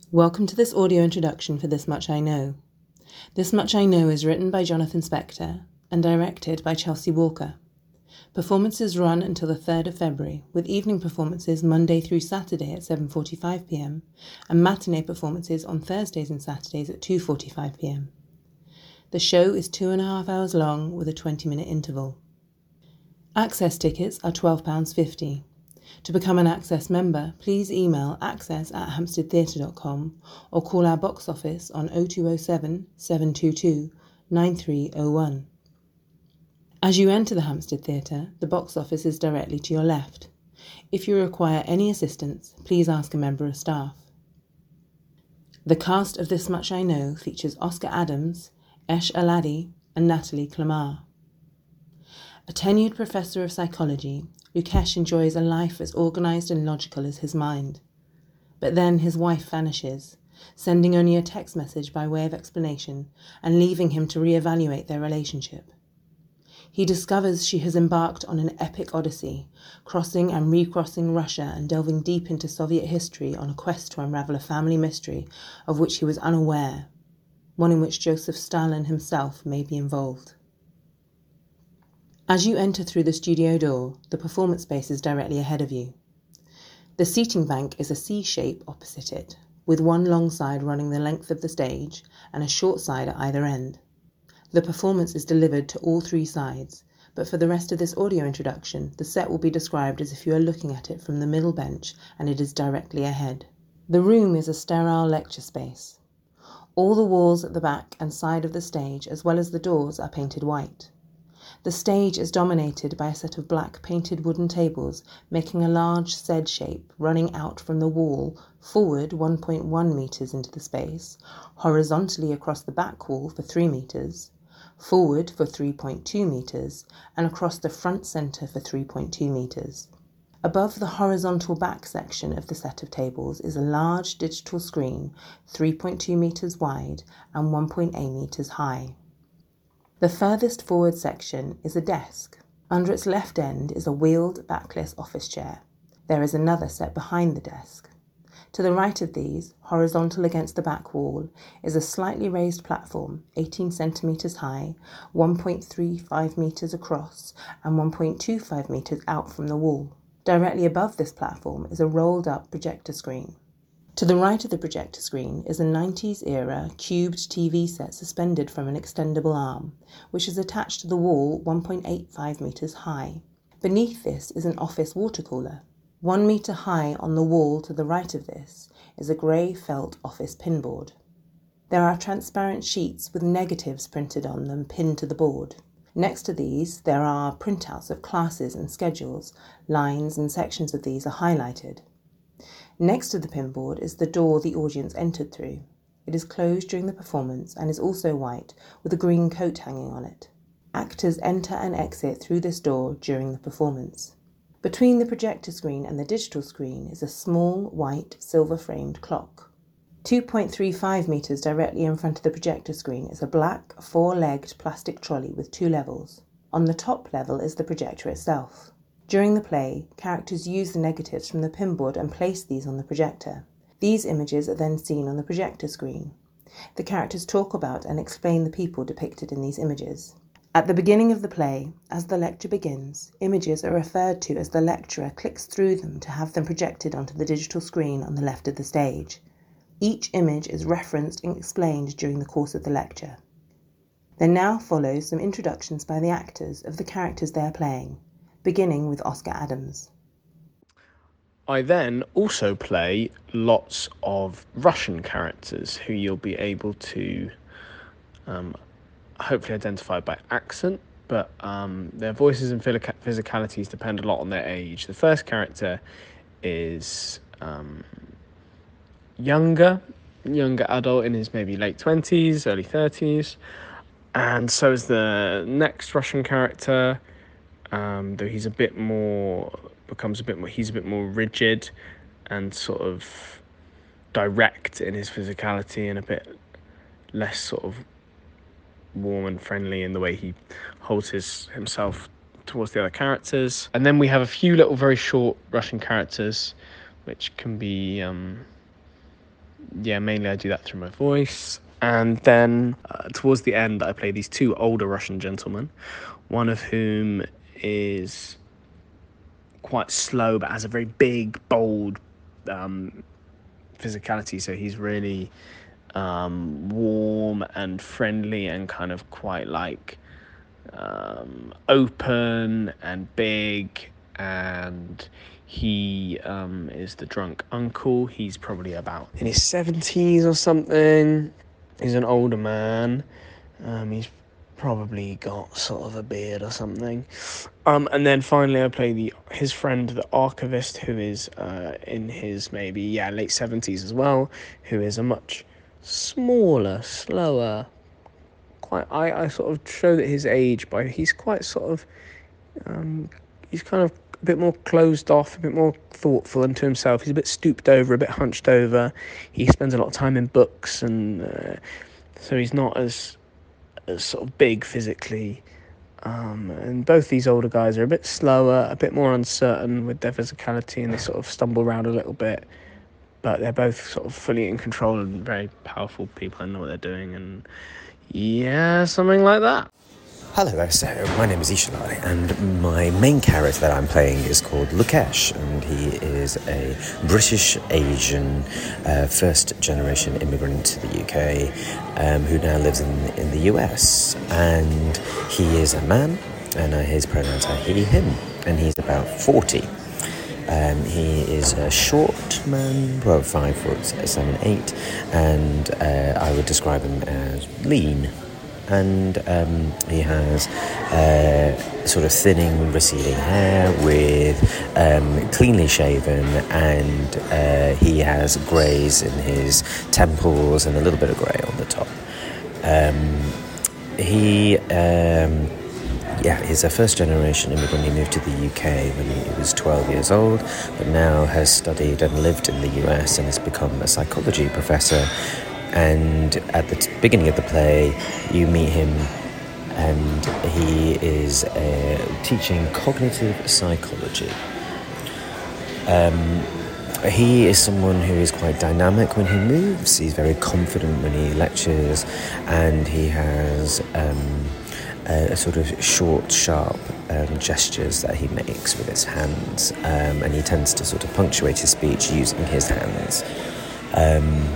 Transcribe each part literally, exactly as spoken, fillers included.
Welcome to this audio introduction for This Much I Know. This Much I Know is written by Jonathan Spector and directed by Chelsea Walker. Performances run until the third of February, with evening performances Monday through Saturday at seven forty-five p m and matinee performances on Thursdays and Saturdays at two forty-five p m. The show is two and a half hours long with a twenty-minute interval. Access tickets are twelve pounds fifty. To become an Access member, please email access at hampstead theatre dot com or call our box office on oh two oh seven, seven two two, nine three oh one. As you enter the Hampstead Theatre, the box office is directly to your left. If you require any assistance, please ask a member of staff. The cast of This Much I Know features Oscar Adams, Esh Aladi, and Natalie Clamar. A tenured professor of psychology, Lukesh enjoys a life as organised and logical as his mind. But then his wife vanishes, sending only a text message by way of explanation and leaving him to re-evaluate their relationship. He discovers she has embarked on an epic odyssey, crossing and recrossing Russia and delving deep into Soviet history on a quest to unravel a family mystery of which he was unaware, one in which Joseph Stalin himself may be involved. As you enter through the studio door, the performance space is directly ahead of you. The seating bank is a C shape opposite it, with one long side running the length of the stage and a short side at either end. The performance is delivered to all three sides, but for the rest of this audio introduction, the set will be described as if you are looking at it from the middle bench and it is directly ahead. The room is a sterile lecture space. All the walls at the back and side of the stage, as well as the doors, are painted white. The stage is dominated by a set of black painted wooden tables, making a large Z shape running out from the wall forward one point one metres into the space, horizontally across the back wall for three metres, forward for three point two metres, and across the front centre for three point two metres. Above the horizontal back section of the set of tables is a large digital screen, three point two metres wide and one point eight metres high. The furthest forward section is a desk. Under its left end is a wheeled, backless office chair. There is another set behind the desk. To the right of these, horizontal against the back wall, is a slightly raised platform, eighteen centimetres high, one point three five metres across, and one point two five metres out from the wall. Directly above this platform is a rolled-up projector screen. To the right of the projector screen is a nineties-era cubed T V set suspended from an extendable arm, which is attached to the wall one point eight five metres high. Beneath this is an office water cooler. One metre high on the wall to the right of this is a grey felt office pinboard. There are transparent sheets with negatives printed on them pinned to the board. Next to these there are printouts of classes and schedules. Lines and sections of these are highlighted. Next to the pinboard is the door the audience entered through. It is closed during the performance and is also white, with a green coat hanging on it. Actors enter and exit through this door during the performance. Between the projector screen and the digital screen is a small, white, silver-framed clock. two point three five metres directly in front of the projector screen is a black, four-legged plastic trolley with two levels. On the top level is the projector itself. During the play, characters use the negatives from the pinboard and place these on the projector. These images are then seen on the projector screen. The characters talk about and explain the people depicted in these images. At the beginning of the play, as the lecture begins, images are referred to as the lecturer clicks through them to have them projected onto the digital screen on the left of the stage. Each image is referenced and explained during the course of the lecture. There now follows some introductions by the actors of the characters they are playing, beginning with Oscar Adams. I then also play lots of Russian characters who you'll be able to um, hopefully identify by accent, but um, their voices and physicalities depend a lot on their age. The first character is um, younger, younger adult in his maybe late twenties, early thirties, and so is the next Russian character. Um, though he's a bit more, becomes a bit more, he's a bit more rigid and sort of direct in his physicality and a bit less sort of warm and friendly in the way he holds his himself towards the other characters. And then we have a few little very short Russian characters which can be um, yeah, mainly I do that through my voice. And then uh, towards the end, I play these two older Russian gentlemen, one of whom is quite slow but has a very big, bold um, physicality. So he's really um, warm and friendly and kind of quite like um, open and big. And he um, is the drunk uncle. He's probably about in his seventies or something. He's an older man. Um, he's probably got sort of a beard or something. Um, and then finally, I play the his friend, the archivist, who is uh, in his maybe yeah late seventies as well, who is a much smaller, slower. Quite, I, I sort of show that his age, but he's quite sort of, um, he's kind of a bit more closed off, a bit more thoughtful into himself. He's a bit stooped over, a bit hunched over. He spends a lot of time in books, and uh, so he's not as as sort of big physically. Um, and both these older guys are a bit slower, a bit more uncertain with their physicality, and they sort of stumble around a little bit. But they're both sort of fully in control and very powerful people and know what they're doing, and yeah, something like that. Hello there, so my name is Ishalai, and my main character that I'm playing is called Lukesh, and he is a British Asian uh, first generation immigrant to the U K um, who now lives in, in the U S, and he is a man, and uh, his pronouns are he, him, and he's about forty. Um, he is a short man, well, five foot seven, eight, and uh, I would describe him as lean. And um, he has uh, sort of thinning, receding hair with um, cleanly shaven, and uh, he has greys in his temples and a little bit of grey on the top. Um, he, um, yeah, he's a first-generation immigrant. He moved to the U K when he was twelve years old, but now has studied and lived in the U S and has become a psychology professor. And at the t- beginning of the play, you meet him, and he is uh, teaching cognitive psychology. Um, he is someone who is quite dynamic when he moves. He's very confident when he lectures, and he has um, a, a sort of short, sharp um, gestures that he makes with his hands, um, and he tends to sort of punctuate his speech using his hands. Um,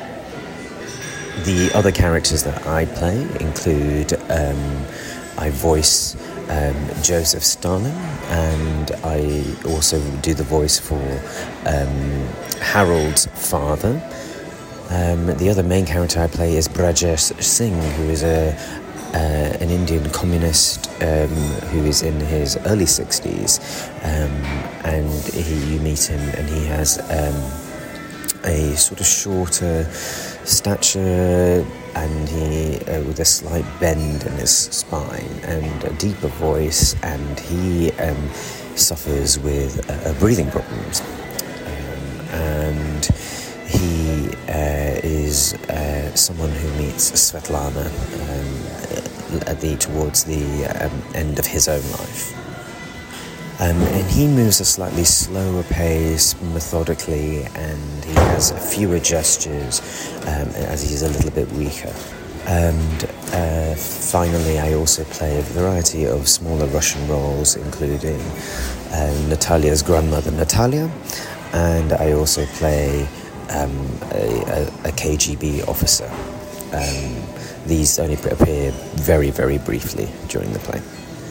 The other characters that I play include, um, I voice um, Joseph Stalin, and I also do the voice for um, Harold's father. Um, the other main character I play is Brajesh Singh, who is a uh, an Indian communist um, who is in his early sixties, um, and he, you meet him, and he has um, a sort of shorter stature, and he uh, with a slight bend in his spine and a deeper voice, and he um, suffers with uh, breathing problems, um, and he uh, is uh, someone who meets Svetlana um, at the towards the um, end of his own life. Um, and he moves a slightly slower pace, methodically, and he has fewer gestures um, as he's a little bit weaker. And uh, finally, I also play a variety of smaller Russian roles, including uh, Natalia's grandmother, Natalia, and I also play um, a, a, a K G B officer. Um, these only appear very, very briefly during the play.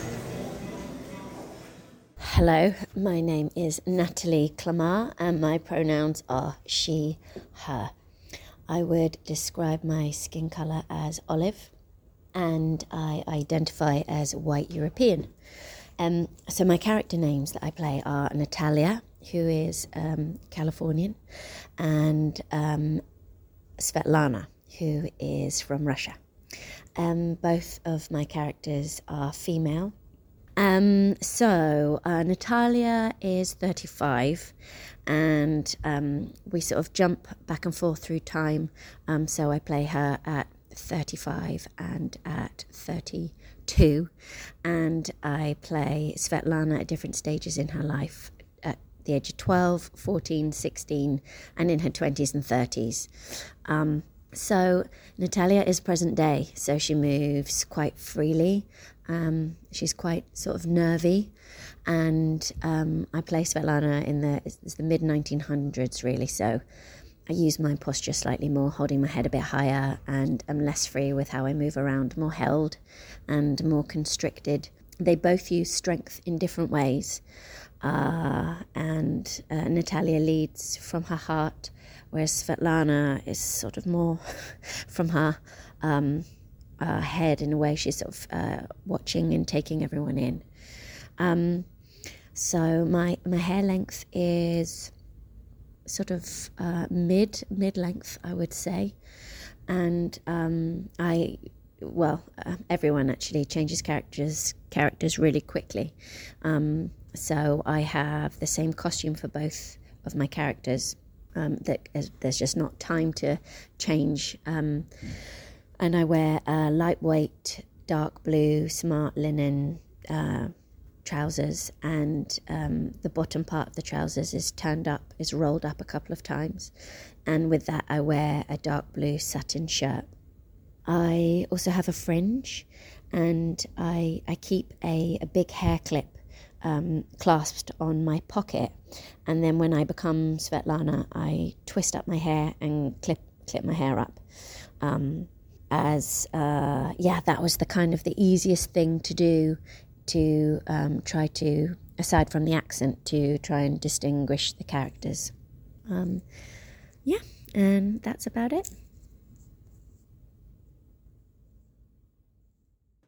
Hello, my name is Natalie Clamar, and my pronouns are she, her. I would describe my skin colour as olive, and I identify as white European. Um, so my character names that I play are Natalia, who is um, Californian, and um, Svetlana, who is from Russia. Um, both of my characters are female. Um, so uh, Natalia is thirty-five, and um, we sort of jump back and forth through time. Um, so I play her at thirty-five and at thirty-two, and I play Svetlana at different stages in her life at the age of twelve, fourteen, sixteen, and in her twenties and thirties. Um, so Natalia is present day, so she moves quite freely. Um, she's quite sort of nervy, and um, I play Svetlana in the, it's the mid nineteen hundreds really, so I use my posture slightly more, holding my head a bit higher, and I'm less free with how I move around, more held and more constricted. They both use strength in different ways, uh, and uh, Natalia leads from her heart, whereas Svetlana is sort of more from her um, uh, head. In a way, she's sort of uh, watching and taking everyone in. Um, so my my hair length is sort of uh, mid mid length, I would say, and um, I. Well, uh, everyone actually changes characters characters really quickly. Um, so I have the same costume for both of my characters. Um, that is, there's just not time to change. Um, and I wear a lightweight, dark blue, smart linen uh, trousers, and um, the bottom part of the trousers is turned up, is rolled up a couple of times. And with that, I wear a dark blue satin shirt. I also have a fringe, and I I keep a, a big hair clip um, clasped on my pocket, and then when I become Svetlana, I twist up my hair and clip clip my hair up. Um, as uh, yeah, that was the kind of the easiest thing to do to um, try to, aside from the accent, to try and distinguish the characters. Um, yeah, and that's about it.